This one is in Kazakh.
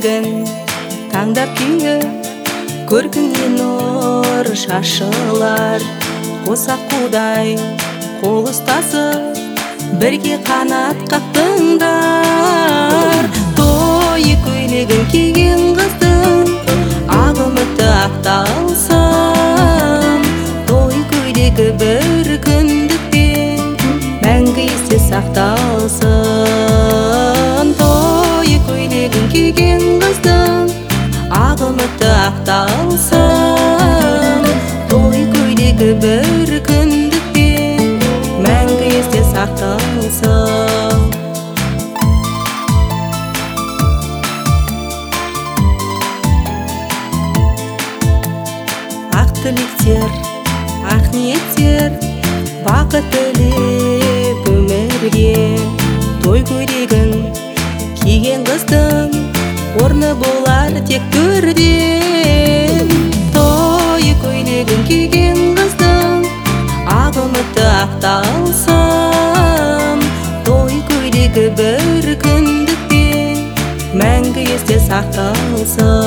көйлегін таңдап киіп, көркіңнен нұр шашылар. Қосақ қудай қол ұстасып, бірге қанат қақтыңдар. Той көйлегін киген қыздың ақ үміті ақталсын. Той көйлегі бір күндікпен мәңгі есте сақталсын. Той көйлегін киген қыздың ақ үміті ақталсын. Той көйлегі бір күндікпен мәңгі есте сақталсын. Ақ тілектер, ақ ниеттер, бақыт тілеп өмірге. Той көйлегін киген қыздың орны болар тек төрден. Той көйлегін киген қыздың ақ үміті ақталсын. Той көйлегі бір күндікпен мәңгі есте сақталсын.